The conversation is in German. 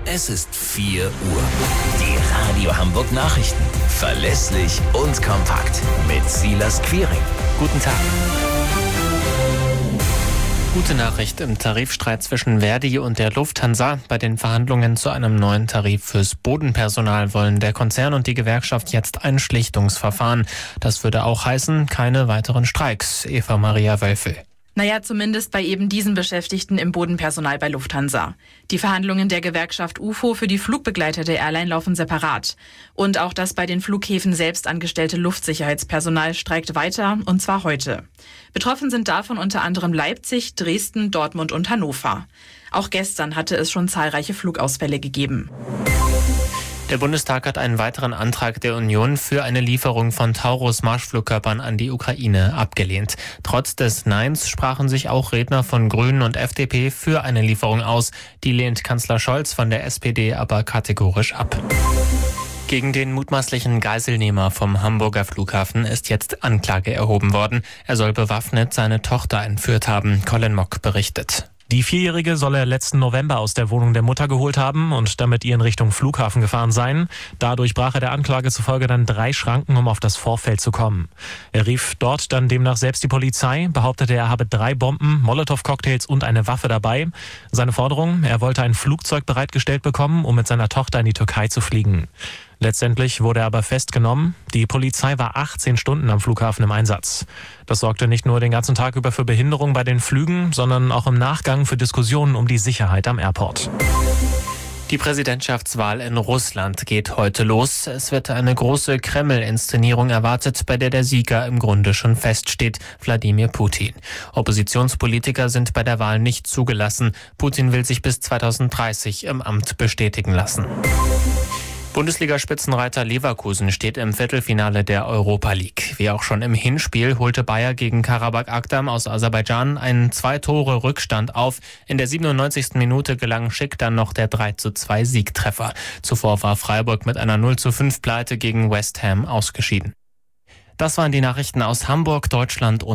Es ist 4 Uhr. Die Radio Hamburg Nachrichten. Verlässlich und kompakt. Mit Silas Quiring. Guten Tag. Gute Nachricht im Tarifstreit zwischen Verdi und der Lufthansa. Bei den Verhandlungen zu einem neuen Tarif fürs Bodenpersonal wollen der Konzern und die Gewerkschaft jetzt ein Schlichtungsverfahren. Das würde auch heißen, keine weiteren Streiks. Eva-Maria Wölfel. Naja, zumindest bei eben diesen Beschäftigten im Bodenpersonal bei Lufthansa. Die Verhandlungen der Gewerkschaft UFO für die Flugbegleiter der Airline laufen separat. Und auch das bei den Flughäfen selbst angestellte Luftsicherheitspersonal streikt weiter, und zwar heute. Betroffen sind davon unter anderem Leipzig, Dresden, Dortmund und Hannover. Auch gestern hatte es schon zahlreiche Flugausfälle gegeben. Der Bundestag hat einen weiteren Antrag der Union für eine Lieferung von Taurus-Marschflugkörpern an die Ukraine abgelehnt. Trotz des Neins sprachen sich auch Redner von Grünen und FDP für eine Lieferung aus. Die lehnt Kanzler Scholz von der SPD aber kategorisch ab. Gegen den mutmaßlichen Geiselnehmer vom Hamburger Flughafen ist jetzt Anklage erhoben worden. Er soll bewaffnet seine Tochter entführt haben. Colin Mock berichtet. Die Vierjährige soll er letzten November aus der Wohnung der Mutter geholt haben und damit ihr in Richtung Flughafen gefahren sein. Dadurch brach er der Anklage zufolge dann 3 Schranken, um auf das Vorfeld zu kommen. Er rief dort dann demnach selbst die Polizei, behauptete, er habe 3 Bomben, Molotow-Cocktails und eine Waffe dabei. Seine Forderung, er wollte ein Flugzeug bereitgestellt bekommen, um mit seiner Tochter in die Türkei zu fliegen. Letztendlich wurde er aber festgenommen. Die Polizei war 18 Stunden am Flughafen im Einsatz. Das sorgte nicht nur den ganzen Tag über für Behinderung bei den Flügen, sondern auch im Nachgang für Diskussionen um die Sicherheit am Airport. Die Präsidentschaftswahl in Russland geht heute los. Es wird eine große Kreml-Inszenierung erwartet, bei der der Sieger im Grunde schon feststeht, Wladimir Putin. Oppositionspolitiker sind bei der Wahl nicht zugelassen. Putin will sich bis 2030 im Amt bestätigen lassen. Bundesliga-Spitzenreiter Leverkusen steht im Viertelfinale der Europa League. Wie auch schon im Hinspiel holte Bayer gegen Karabakh Akdam aus Aserbaidschan einen 2-Tore-Rückstand auf. In der 97. Minute gelang Schick dann noch der 3:2 Siegtreffer. Zuvor war Freiburg mit einer 0:5 Pleite gegen West Ham ausgeschieden. Das waren die Nachrichten aus Hamburg, Deutschland und